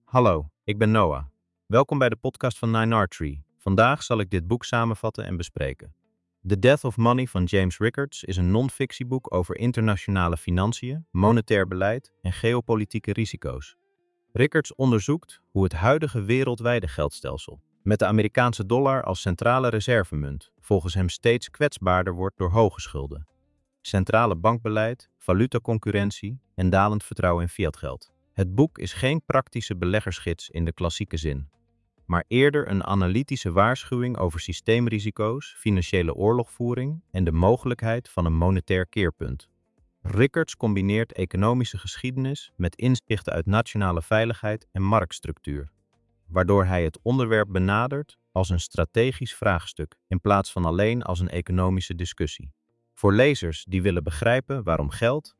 Hallo, ik ben Noah. Welkom bij de podcast van Nine Tree. Vandaag zal ik dit boek samenvatten en bespreken. The Death of Money van James Rickards is een non-fictieboek over internationale financiën, monetair beleid en geopolitieke risico's. Rickards onderzoekt hoe het huidige wereldwijde geldstelsel, met de Amerikaanse dollar als centrale reservemunt, volgens hem steeds kwetsbaarder wordt door hoge schulden, centrale bankbeleid, valutaconcurrentie en dalend vertrouwen in fiatgeld. Het boek is geen praktische beleggersgids in de klassieke zin, maar eerder een analytische waarschuwing over systeemrisico's, financiële oorlogvoering en de mogelijkheid van een monetair keerpunt. Rickards combineert economische geschiedenis met inzichten uit nationale veiligheid en marktstructuur, waardoor hij het onderwerp benadert als een strategisch vraagstuk in plaats van alleen als een economische discussie. Voor lezers die willen begrijpen waarom geld,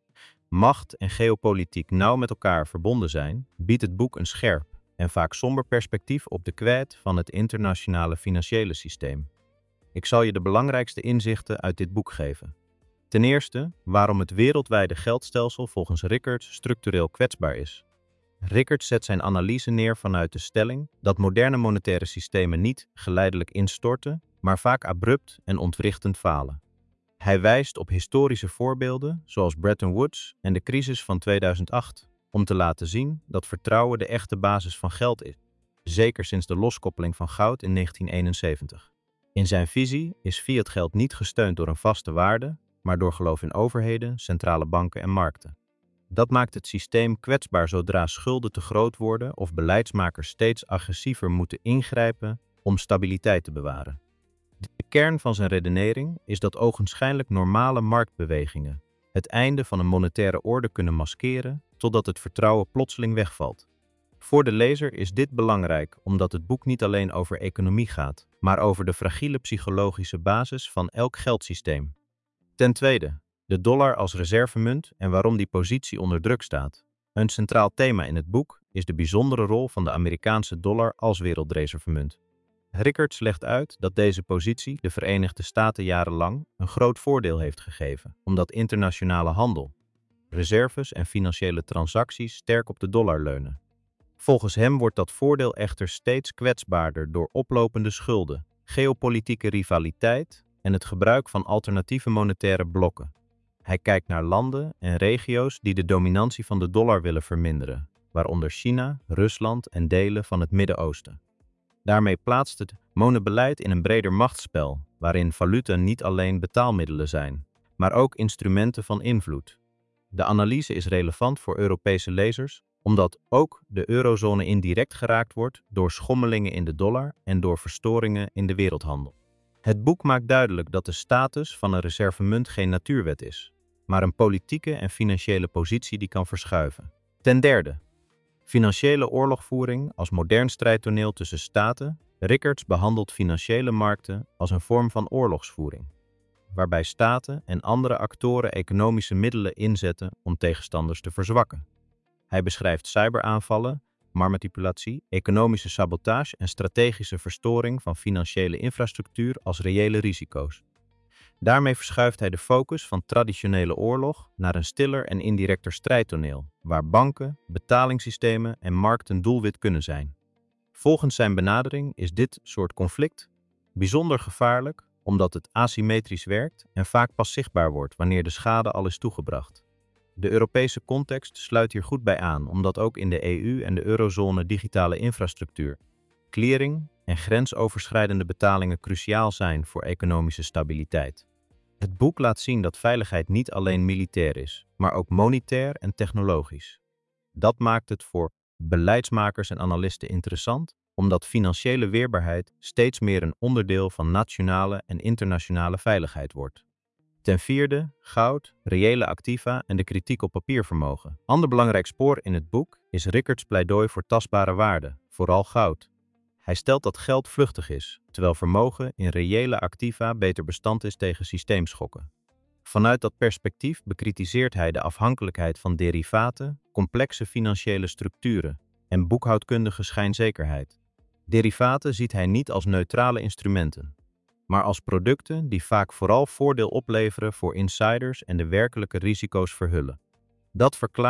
macht en geopolitiek nauw met elkaar verbonden zijn, biedt het boek een scherp en vaak somber perspectief op de kwijt van het internationale financiële systeem. Ik zal je de belangrijkste inzichten uit dit boek geven. Ten eerste, waarom het wereldwijde geldstelsel volgens Rickards structureel kwetsbaar is. Rickards zet zijn analyse neer vanuit de stelling dat moderne monetaire systemen niet geleidelijk instorten, maar vaak abrupt en ontwrichtend falen. Hij wijst op historische voorbeelden zoals Bretton Woods en de crisis van 2008 om te laten zien dat vertrouwen de echte basis van geld is, zeker sinds de loskoppeling van goud in 1971. In zijn visie is fiatgeld niet gesteund door een vaste waarde, maar door geloof in overheden, centrale banken en markten. Dat maakt het systeem kwetsbaar zodra schulden te groot worden of beleidsmakers steeds agressiever moeten ingrijpen om stabiliteit te bewaren. De kern van zijn redenering is dat ogenschijnlijk normale marktbewegingen het einde van een monetaire orde kunnen maskeren totdat het vertrouwen plotseling wegvalt. Voor de lezer is dit belangrijk omdat het boek niet alleen over economie gaat, maar over de fragiele psychologische basis van elk geldsysteem. Ten tweede, de dollar als reservemunt en waarom die positie onder druk staat. Een centraal thema in het boek is de bijzondere rol van de Amerikaanse dollar als wereldreservemunt. Rickards legt uit dat deze positie de Verenigde Staten jarenlang een groot voordeel heeft gegeven, omdat internationale handel, reserves en financiële transacties sterk op de dollar leunen. Volgens hem wordt dat voordeel echter steeds kwetsbaarder door oplopende schulden, geopolitieke rivaliteit en het gebruik van alternatieve monetaire blokken. Hij kijkt naar landen en regio's die de dominantie van de dollar willen verminderen, waaronder China, Rusland en delen van het Midden-Oosten. Daarmee plaatst het monetbeleid in een breder machtsspel, waarin valuta niet alleen betaalmiddelen zijn, maar ook instrumenten van invloed. De analyse is relevant voor Europese lezers, omdat ook de eurozone indirect geraakt wordt door schommelingen in de dollar en door verstoringen in de wereldhandel. Het boek maakt duidelijk dat de status van een reservemunt geen natuurwet is, maar een politieke en financiële positie die kan verschuiven. Ten derde, financiële oorlogvoering als modern strijdtoneel tussen staten. Rickards behandelt financiële markten als een vorm van oorlogsvoering, waarbij staten en andere actoren economische middelen inzetten om tegenstanders te verzwakken. Hij beschrijft cyberaanvallen, marktmanipulatie, economische sabotage en strategische verstoring van financiële infrastructuur als reële risico's. Daarmee verschuift hij de focus van traditionele oorlog naar een stiller en indirecter strijdtoneel, waar banken, betalingssystemen en markten doelwit kunnen zijn. Volgens zijn benadering is dit soort conflict bijzonder gevaarlijk omdat het asymmetrisch werkt en vaak pas zichtbaar wordt wanneer de schade al is toegebracht. De Europese context sluit hier goed bij aan, omdat ook in de EU en de eurozone digitale infrastructuur, clearing en grensoverschrijdende betalingen cruciaal zijn voor economische stabiliteit. Het boek laat zien dat veiligheid niet alleen militair is, maar ook monetair en technologisch. Dat maakt het voor beleidsmakers en analisten interessant, omdat financiële weerbaarheid steeds meer een onderdeel van nationale en internationale veiligheid wordt. Ten vierde, goud, reële activa en de kritiek op papiervermogen. Ander belangrijk spoor in het boek is Rickards' pleidooi voor tastbare waarden, vooral goud. Hij stelt dat geld vluchtig is, terwijl vermogen in reële activa beter bestand is tegen systeemschokken. Vanuit dat perspectief bekritiseert hij de afhankelijkheid van derivaten, complexe financiële structuren en boekhoudkundige schijnzekerheid. Derivaten ziet hij niet als neutrale instrumenten, maar als producten die vaak vooral voordeel opleveren voor insiders en de werkelijke risico's verhullen. Dat verklaart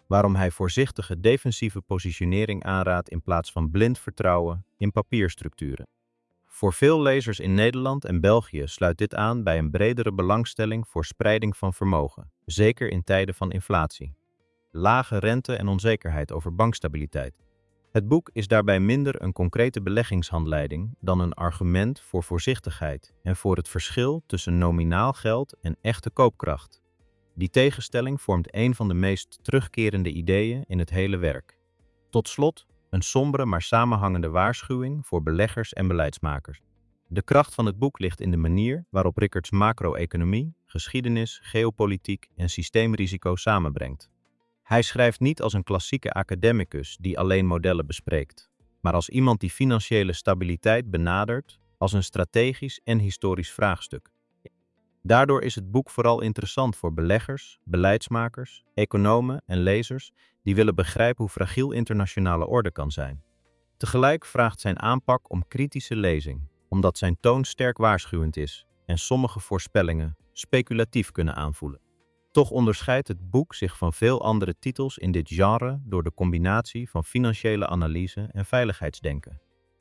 waarom hij voorzichtige defensieve positionering aanraadt in plaats van blind vertrouwen in papierstructuren. Voor veel lezers in Nederland en België sluit dit aan bij een bredere belangstelling voor spreiding van vermogen, zeker in tijden van inflatie, lage rente en onzekerheid over bankstabiliteit. Het boek is daarbij minder een concrete beleggingshandleiding dan een argument voor voorzichtigheid en voor het verschil tussen nominaal geld en echte koopkracht. Die tegenstelling vormt een van de meest terugkerende ideeën in het hele werk. Tot slot, een sombere maar samenhangende waarschuwing voor beleggers en beleidsmakers. De kracht van het boek ligt in de manier waarop Rickards macro-economie, geschiedenis, geopolitiek en systeemrisico samenbrengt. Hij schrijft niet als een klassieke academicus die alleen modellen bespreekt, maar als iemand die financiële stabiliteit benadert als een strategisch en historisch vraagstuk. Daardoor is het boek vooral interessant voor beleggers, beleidsmakers, economen en lezers die willen begrijpen hoe fragiel internationale orde kan zijn. Tegelijk vraagt zijn aanpak om kritische lezing, omdat zijn toon sterk waarschuwend is en sommige voorspellingen speculatief kunnen aanvoelen. Toch onderscheidt het boek zich van veel andere titels in dit genre door de combinatie van financiële analyse en veiligheidsdenken.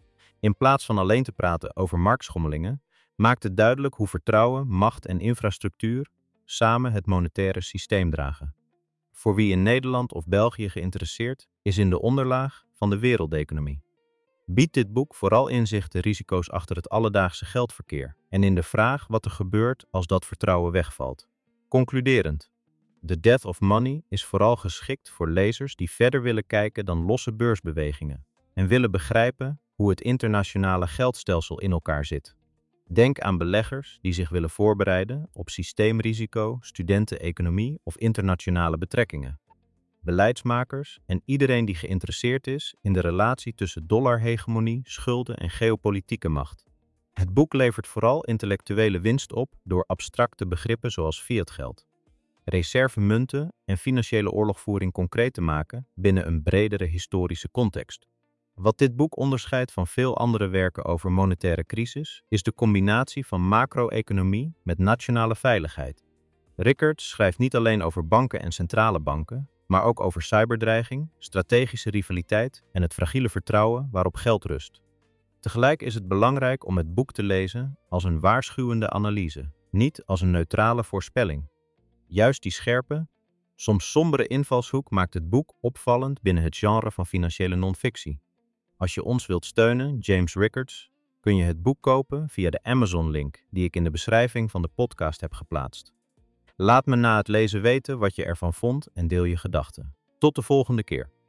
In plaats van alleen te praten over marktschommelingen, maakt het duidelijk hoe vertrouwen, macht en infrastructuur samen het monetaire systeem dragen. Voor wie in Nederland of België geïnteresseerd is in de onderlaag van de wereldeconomie. Biedt dit boek vooral inzicht in risico's achter het alledaagse geldverkeer en in de vraag wat er gebeurt als dat vertrouwen wegvalt. Concluderend, The Death of Money is vooral geschikt voor lezers die verder willen kijken dan losse beursbewegingen en willen begrijpen hoe het internationale geldstelsel in elkaar zit. Denk aan beleggers die zich willen voorbereiden op systeemrisico, studenteneconomie of internationale betrekkingen. Beleidsmakers en iedereen die geïnteresseerd is in de relatie tussen dollarhegemonie, schulden en geopolitieke macht. Het boek levert vooral intellectuele winst op door abstracte begrippen zoals fiatgeld, reservemunten en financiële oorlogvoering concreet te maken binnen een bredere historische context. Wat dit boek onderscheidt van veel andere werken over monetaire crisis, is de combinatie van macro-economie met nationale veiligheid. Rickards schrijft niet alleen over banken en centrale banken, maar ook over cyberdreiging, strategische rivaliteit en het fragiele vertrouwen waarop geld rust. Tegelijk is het belangrijk om het boek te lezen als een waarschuwende analyse, niet als een neutrale voorspelling. Juist die scherpe, soms sombere invalshoek maakt het boek opvallend binnen het genre van financiële non-fictie. Als je ons wilt steunen, James Rickards, kun je het boek kopen via de Amazon-link die ik in de beschrijving van de podcast heb geplaatst. Laat me na het lezen weten wat je ervan vond en deel je gedachten. Tot de volgende keer.